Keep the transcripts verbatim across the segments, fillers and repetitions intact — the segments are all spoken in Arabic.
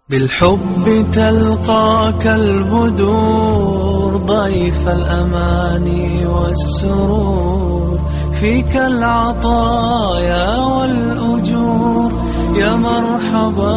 بالحب تلقاك البدور ضيف الأماني والسرور، فيك العطايا والأجور. يا مرحبا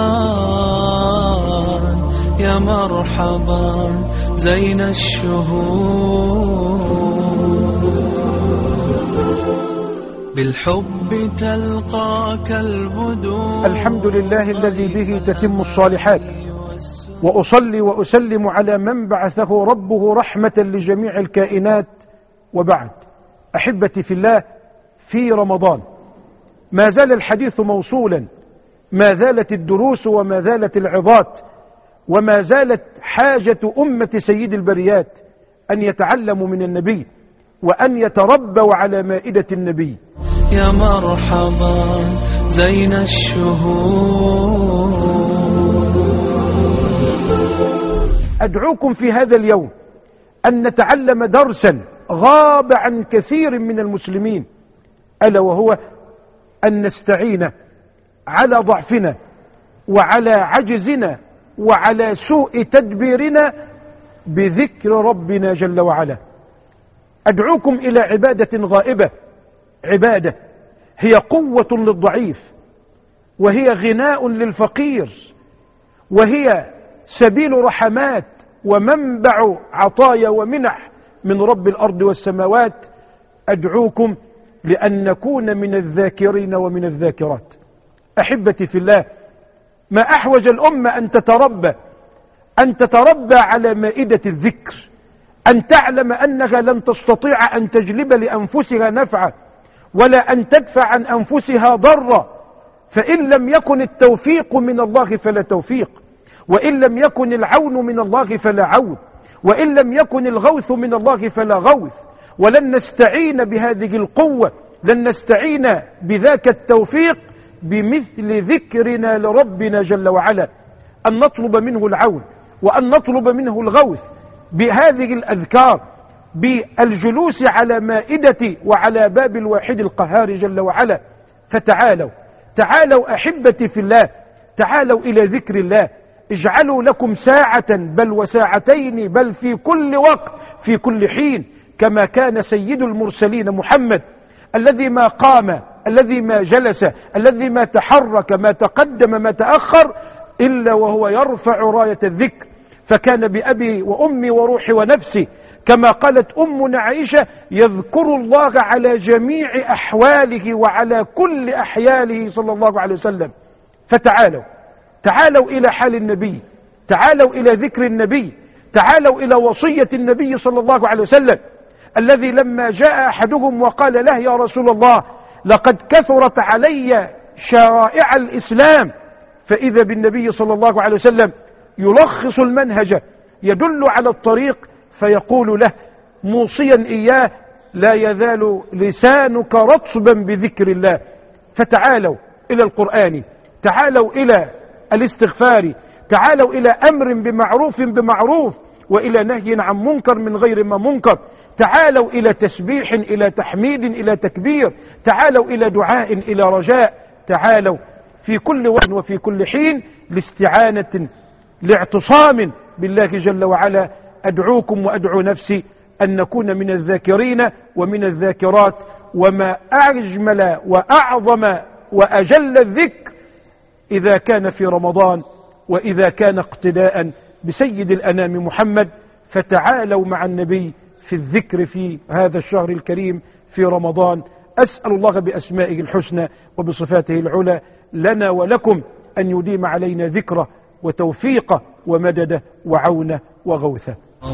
يا مرحبا زين الشهور. بالحب تلقاك البدور. الحمد لله الذي به تتم الصالحات، وأصلي وأسلم على من بعثه ربه رحمة لجميع الكائنات. وبعد، أحبتي في الله، في رمضان ما زال الحديث موصولا، ما زالت الدروس وما زالت العظات، وما زالت حاجة أمة سيد البريات أن يتعلموا من النبي وأن يتربوا على مائدة النبي. يا مرحبا زين الشهور. أدعوكم في هذا اليوم أن نتعلم درسا غاب عن كثير من المسلمين، ألا وهو أن نستعين على ضعفنا وعلى عجزنا وعلى سوء تدبيرنا بذكر ربنا جل وعلا. أدعوكم إلى عبادة غائبة، عبادة هي قوة للضعيف، وهي غناء للفقير، وهي سبيل رحمات ومنبع عطايا ومنح من رب الأرض والسماوات. أدعوكم لأن نكون من الذاكرين ومن الذاكرات. أحبتي في الله، ما أحوج الأمة أن تتربى أن تتربى على مائدة الذكر، أن تعلم أنها لن تستطيع أن تجلب لأنفسها نفعا ولا أن تدفع عن أنفسها ضرا، فإن لم يكن التوفيق من الله فلا توفيق، وإن لم يكن العون من الله فلا عون، وإن لم يكن الغوث من الله فلا غوث. ولن نستعين بهذه القوة، لن نستعين بذاك التوفيق بمثل ذكرنا لربنا جل وعلا، أن نطلب منه العون وأن نطلب منه الغوث بهذه الأذكار، بالجلوس على مائدة وعلى باب الواحد القهار جل وعلا. فتعالوا تعالوا أحبتي في الله، تعالوا إلى ذكر الله. اجعلوا لكم ساعة بل وساعتين بل في كل وقت في كل حين، كما كان سيد المرسلين محمد، الذي ما قام، الذي ما جلس، الذي ما تحرك، ما تقدم، ما تأخر، إلا وهو يرفع راية الذكر. فكان بأبي وأمي وروحي ونفسي، كما قالت أمنا عائشة، يذكر الله على جميع أحواله وعلى كل أحياله صلى الله عليه وسلم. فتعالوا تعالوا إلى حال النبي، تعالوا إلى ذكر النبي، تعالوا إلى وصية النبي صلى الله عليه وسلم، الذي لما جاء أحدهم وقال له يا رسول الله لقد كثرت علي شرائع الإسلام، فإذا بالنبي صلى الله عليه وسلم يلخص المنهج، يدل على الطريق، فيقول له موصيا إياه لا يزال لسانك رطبا بذكر الله. فتعالوا إلى القرآن، تعالوا إلى الاستغفار، تعالوا إلى أمر بمعروف بمعروف وإلى نهي عن منكر من غير ما منكر، تعالوا إلى تسبيح، إلى تحميد، إلى تكبير، تعالوا إلى دعاء، إلى رجاء، تعالوا في كل وقت وفي كل حين لاستعانة لاعتصام بالله جل وعلا. أدعوكم وأدعو نفسي أن نكون من الذاكرين ومن الذاكرات. وما أجمل وأعظم وأجل الذكر إذا كان في رمضان، وإذا كان اقتداء بسيد الأنام محمد. فتعالوا مع النبي في الذكر في هذا الشهر الكريم في رمضان. أسأل الله بأسمائه الحسنى وبصفاته العلى لنا ولكم أن يديم علينا ذكره وتوفيقه ومدده وعونه وغوثه.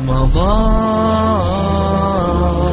رمضان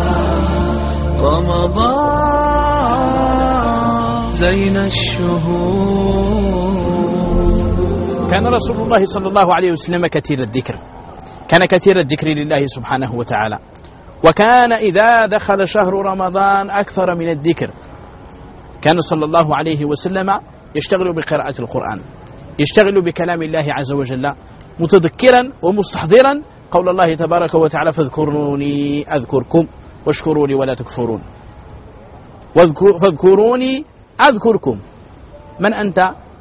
رمضان زين الشهور. كان رسول الله صلى الله عليه وسلم كثير الذكر، كان كثير الذكر لله سبحانه وتعالى، وكان إذا دخل شهر رمضان أكثر من الذكر. كان صلى الله عليه وسلم يشتغل بقراءة القرآن، يشتغل بكلام الله عز وجل، متذكرا ومستحضرا قول الله تبارك وتعالى فاذكروني أذكركم واشكروا لي ولا تكفرون. فاذكروني أذكركم. من أنت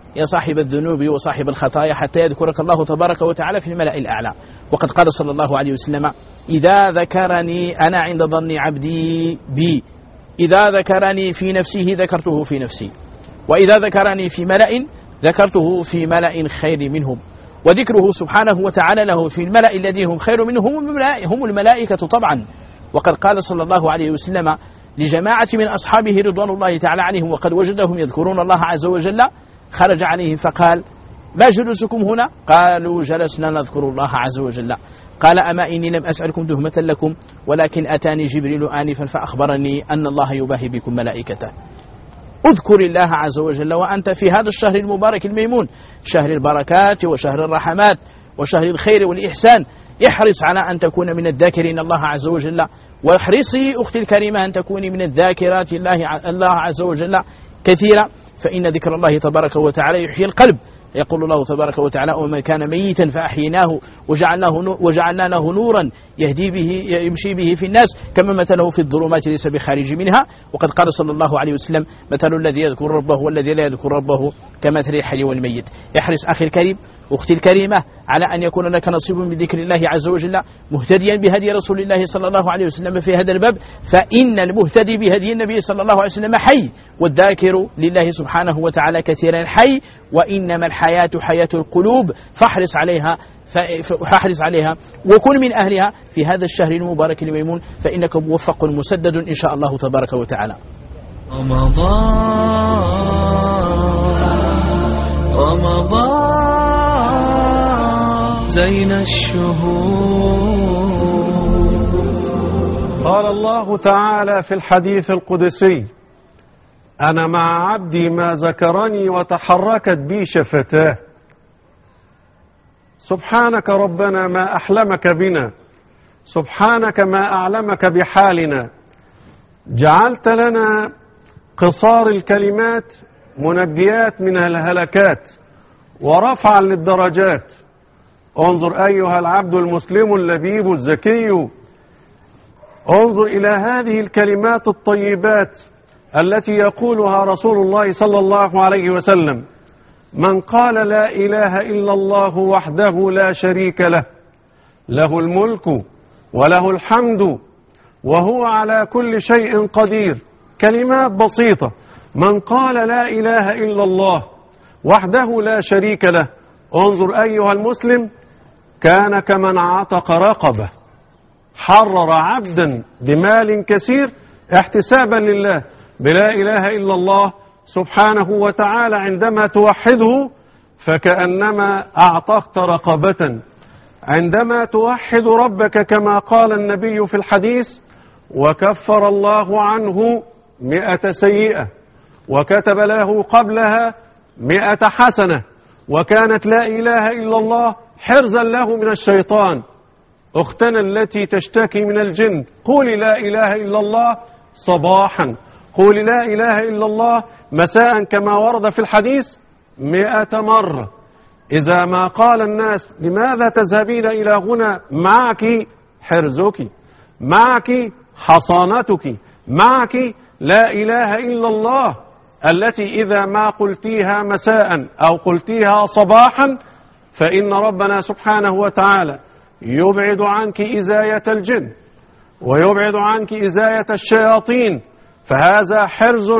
يا صاحب الذنوب وصاحب الخطايا حتى يذكرك الله تبارك وتعالى في الملأ الأعلى. وقد قال صلى الله عليه وسلم إذا ذكرني أنا عند ظن عبدي بي، إذا ذكرني في نفسه ذكرته في نفسي، وإذا ذكرني في ملأ ذكرته في ملأ خير منهم. وذكره سبحانه وتعالى له في الملأ الذين هم خير منهم هم الملائكة طبعا. وقد قال صلى الله عليه وسلم لجماعة من أصحابه رضوان الله تعالى عليهم وقد وجدهم يذكرون الله عز وجل، خرج عليهم فقال ما جلوسكم هنا؟ قالوا جلسنا نذكر الله عز وجل. قال أما إني لم أسألكم تهمة لكم ولكن أتاني جبريل آنفا فأخبرني أن الله يباهي بكم ملائكته. اذكر الله عز وجل وأنت في هذا الشهر المبارك الميمون، شهر البركات وشهر الرحمات وشهر الخير والإحسان. احرص على أن تكون من الذاكرين الله عز وجل، واحرصي أختي الكريمة أن تكوني من الذاكرات الله, الله عز وجل كثيرا، فإن ذكر الله تبارك وتعالى يحيي القلب. يقول الله تبارك وتعالى ومن كان ميتا فأحييناه وجعلناه, وجعلناه نورا يهدي به يمشي به في الناس كما مثله في الظلمات ليس بخارج منها. وقد قال صلى الله عليه وسلم مثل الذي يذكر ربه والذي لا يذكر ربه كمثل الحي والميت. احرص أخي الكريم أختي الكريمة على أن يكون لك نصيب من ذكر الله عز وجل، مهتديا بهدي رسول الله صلى الله عليه وسلم في هذا الباب، فإن المهتدي بهدي النبي صلى الله عليه وسلم حي، والذاكر لله سبحانه وتعالى كثيرا حي. وإنما الحياة حياة القلوب، فاحرص عليها فاحرص عليها وكن من أهلها في هذا الشهر المبارك الميمون، فإنك موفق مسدد إن شاء الله تبارك وتعالى. رمضان رمضان زين الشهور. قال الله تعالى في الحديث القدسي أنا مع عبدي ما ذكرني وتحركت بي شفتاه. سبحانك ربنا ما أحلمك بنا، سبحانك ما أعلمك بحالنا. جعلت لنا قصار الكلمات منجيات من الهلكات ورفعا للدرجات. انظر أيها العبد المسلم اللبيب الزكي، انظر إلى هذه الكلمات الطيبات التي يقولها رسول الله صلى الله عليه وسلم: من قال لا إله إلا الله وحده لا شريك له، له الملك وله الحمد وهو على كل شيء قدير. كلمات بسيطة. من قال لا إله إلا الله وحده لا شريك له، انظر أيها المسلم، كان كمن عتق رقبة، حرر عبدا بمال كثير احتسابا لله بلا إله إلا الله سبحانه وتعالى. عندما توحده فكأنما أعتقت رقبة. عندما توحد ربك كما قال النبي في الحديث: وكفر الله عنه مئة سيئة وكتب له قبلها مئة حسنة، وكانت لا إله إلا الله حرزا له من الشيطان. أختنا التي تشتكي من الجن، قولي لا إله إلا الله صباحا، قولي لا إله إلا الله مساء كما ورد في الحديث مئة مرة. إذا ما قال الناس لماذا تذهبين إلى هنا، معك حرزك، معك حصانتك، معك لا إله إلا الله التي إذا ما قلتيها مساء أو قلتيها صباحا فإن ربنا سبحانه وتعالى يبعد عنك إزاية الجن ويبعد عنك إزاية الشياطين. فهذا حرز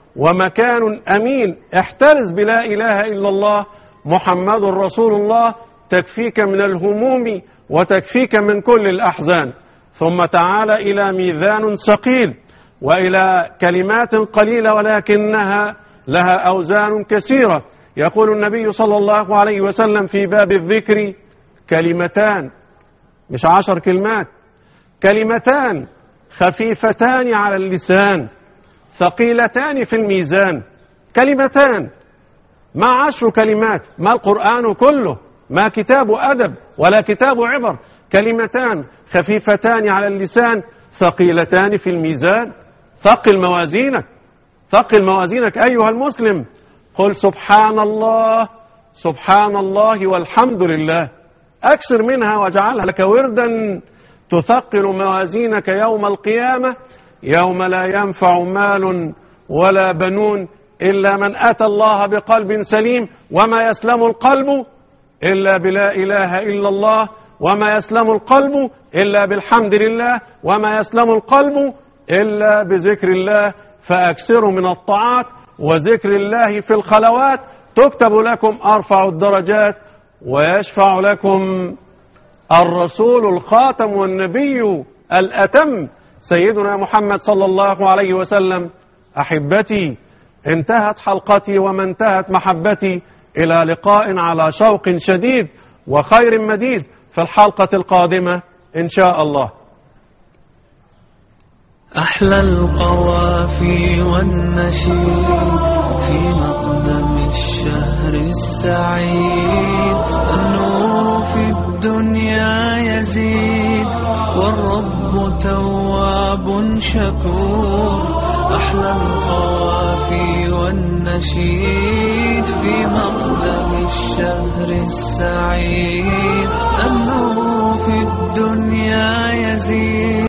ومكان أمين. احترز بلا إله إلا الله محمد رسول الله، تكفيك من الهموم وتكفيك من كل الأحزان. ثم تعال إلى ميزان ثقيل وإلى كلمات قليلة ولكنها لها أوزان كثيرة. يقول النبي صلى الله عليه وسلم في باب الذكر: كلمتان، مش عشر كلمات، كلمتان خفيفتان على اللسان ثقيلتان في الميزان. كلمتان، ما عشر كلمات، ما القرآن كله، ما كتاب أدب ولا كتاب عبر. كلمتان خفيفتان على اللسان ثقيلتان في الميزان. ثقل موازينك، ثقل موازينك أيها المسلم. قل سبحان الله، سبحان الله والحمد لله. أكثر منها واجعلها لك وردا تثقل موازينك يوم القيامة، يوم لا ينفع مال ولا بنون إلا من أتى الله بقلب سليم، وما يسلم القلب إلا بلا إله إلا الله، وما يسلم القلب إلا بالحمد لله، وما يسلم القلب إلا بذكر الله. فأكثروا من الطاعات وذكر الله في الخلوات تكتب لكم أرفع الدرجات، ويشفع لكم الرسول الخاتم والنبي الأتم سيدنا محمد صلى الله عليه وسلم. أحبتي، انتهت حلقتي وما انتهت محبتي، إلى لقاء على شوق شديد وخير مديد في الحلقة القادمة إن شاء الله. أحلى القوافي والنشيد في مقدم الشهر السعيد، النور في الدنيا يزيد والرب تواب شكور. أحلى القوافي والنشيد في مقدم الشهر السعيد، النور